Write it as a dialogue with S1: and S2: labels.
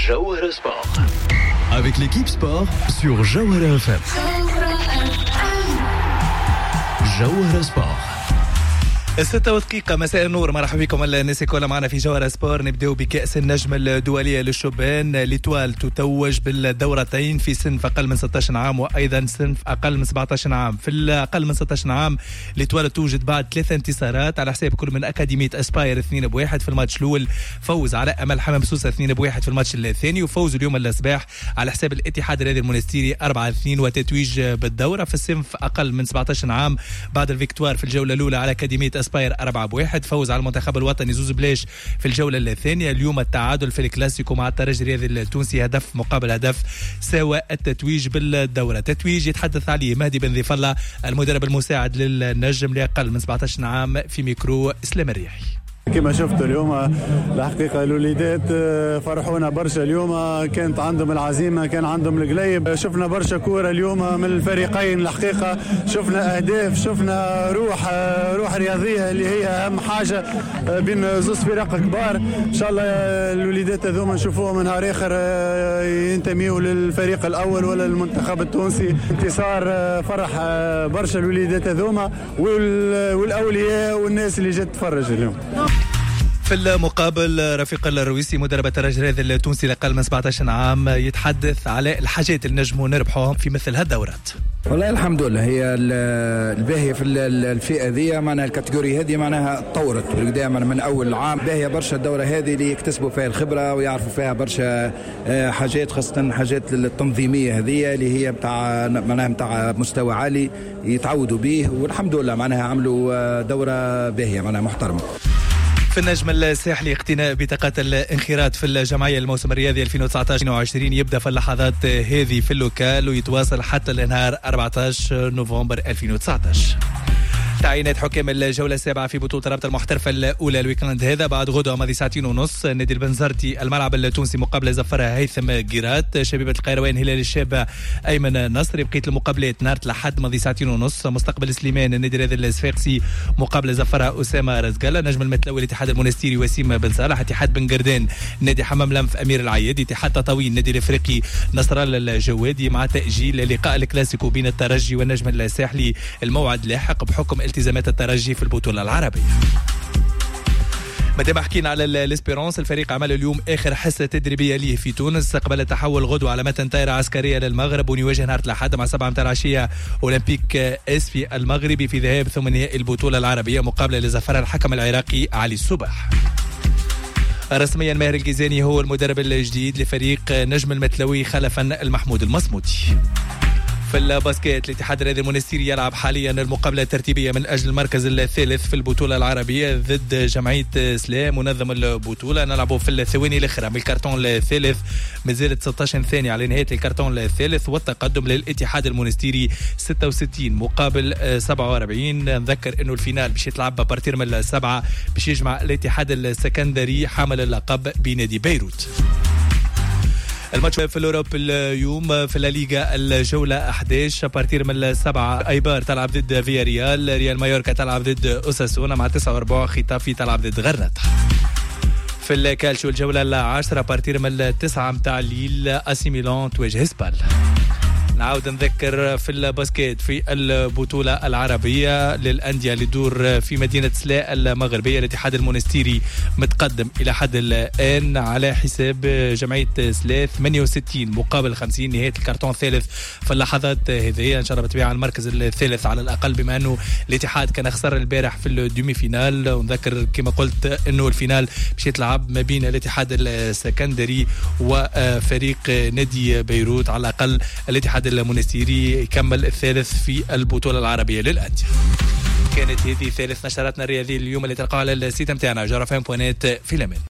S1: Jawhara Sport. Avec l'équipe sport sur Jawhara FM. Jawhara Sport.
S2: 6 مساء النور، مرحبا بكم الناس الكل معنا في جوهرة سبور. نبداو بكأس النجم الدولية للشبان. ليتوال تتوج بالدورتين في سنف أقل من 16 عام وأيضا سنف أقل من 17 عام. في الأقل من 16 عام ليتوال توجد بعد 3 انتصارات على حساب كل من أكاديمية أسباير 2-1 في الماتش الأول، فوز على أمل حمام سوسة 2-1 في الماتش الثاني، وفوز اليوم الصباح على حساب الاتحاد الرياضي المونستيري 4-2 وتتويج بالدورة. في السنف أقل من 17 عام بعد الفيكتوار في الجولة الأولى على أكاديمية أسباير 4-1، فوز على المنتخب الوطني زوز بلاش في الجولة الثانية. اليوم التعادل في الكلاسيكو مع الترجي الرياضي التونسي هدف مقابل هدف سوى التتويج بالدورة. تتويج يتحدث عليه مهدي بن ذي فله المدرب المساعد للنجم لأقل من 17 عام في ميكرو إسلام الرياحي.
S3: كما شفتوا اليوم الحقيقة الوليدات فرحونا برشا. اليوم كانت عندهم العزيمة، كان عندهم القليب. شفنا برشا كورة اليوم من الفريقين. الحقيقة شفنا أهداف، شفنا روح رياضية اللي هي أهم حاجة بين زوز فرق كبار. إن شاء الله الوليدات هذوما نشوفوهم نهار آخر ينتميوا للفريق الأول ولا المنتخب التونسي. انتصار فرح برشا الوليدات هذوما والأولياء والناس اللي جت تتفرج اليوم.
S2: في المقابل رفيق الرويسي مدرب الترجي الرياضي التونسي لأقل من 17 عام يتحدث على الحاجات اللي نجموا نربحوهم في مثل هالدورات.
S4: والله الحمد لله هي الباهية في الفئة ذي، معناها الكاتيجوري هذه معناها تطورت بالقدام من أول عام. باهية برشا الدورة هذه اللي يكتسبوا فيها الخبرة ويعرفوا فيها برشا حاجات، خاصة حاجات التنظيمية هذه اللي هي معناها مستوى عالي يتعودوا به. والحمد لله معناها عملوا دورة باهية معناها محترمة.
S2: في النجم الساحلي اقتناء بطاقة الانخراط في الجمعية الموسم الرياضي 2019-2020 يبدأ في اللحظات هذه في اللوكال ويتواصل حتى لنهار 14 نوفمبر 2019. تعيينات حكام الجولة السابعة في بطولة رابطة المحترفة الأولى الويكند هذا بعد غدوة ماضي 2:30 نادي البنزرتي الملعب التونسي مقابلة زفرها هيثم قيرات. شبيبة القيروان هلال الشاب أيمن نصر. بقية المقابلات نهار الأحد ماضي 2:30 مستقبل سليمان النادي الرياضي الصفاقسي مقابلة زفرها أسامة رزقلة. نجم المتلوي الاتحاد المونستيري وسيم بن صالح. اتحاد بن قردان نادي حمام لنف أمير العياد. اتحاد تطاوين النادي الإفريقي نصر الله الجوادي. مع تأجيل لقاء الكلاسيكو بين الترجي والنجم الساحلي الموعد لاحق بحكم التزامات الترجي في البطولة العربية. مادام حكينا على الاسبيرونس، الفريق عمل اليوم آخر حصة تدريبية ليه في تونس قبل التحول غدوة على متن طائرة عسكرية للمغرب ونواجه نهار الأحد مع 7 متاع العشية أولمبيك اسفي المغربي في ذهاب ثم نهائي البطولة العربية مقابلة لزفر الحكم العراقي علي الصباح. رسميا ماهر الجيزاني هو المدرب الجديد لفريق نجم المتلوي خلفا المحمود المصمودي. في الباسكيت الاتحاد الرياضي المونستيري يلعب حاليا المقابلة الترتيبية من أجل المركز الثالث في البطولة العربية ضد جمعية سلام منظم البطولة. نلعبوا في الثواني الأخرى من الكرتون الثالث، مازالت 16 ثانية على نهاية الكرتون الثالث والتقدم للاتحاد المونستيري 66 مقابل 47. نذكر انه الفينال باش يتلعب بارتير من السبعة باش يجمع الاتحاد السكندري حامل اللقب بنادي بيروت. الماتش في الأوروب اليوم في الليغا الجولة 11 بارتير من السبعة ايبار تلعب ضد فياريال، ريال مايوركا تلعب ضد أوساسونا مع 49 خطافي تلعب ضد غرناطة. في الكالشيو الجولة 10 بارتير من التسعة متاع ليل أسي ميلان تواجه سبال. نعاود نذكر في الباسكيت في البطولة العربية للأندية اللي تدور في مدينة سلا المغربية. الاتحاد المونستيري متقدم إلى حد الآن على حساب جمعية سلا 68 مقابل 50 نهاية الكرتون الثالث في اللحظات هذه. إن شاء الله بتبيع المركز الثالث على الأقل بما أنه الاتحاد كان خسر البارح في الدومي فينال. ونذكر كما قلت أنه الفينال باش يتلعب ما بين الاتحاد السكندري وفريق نادي بيروت. على الأقل الاتحاد المونستيري يكمل الثالث في البطولة العربية للأندية. كانت هذه ثالث نشراتنا الرياضية اليوم اللي تلقاها على السيت متاعنا جرفان.net في الأمان.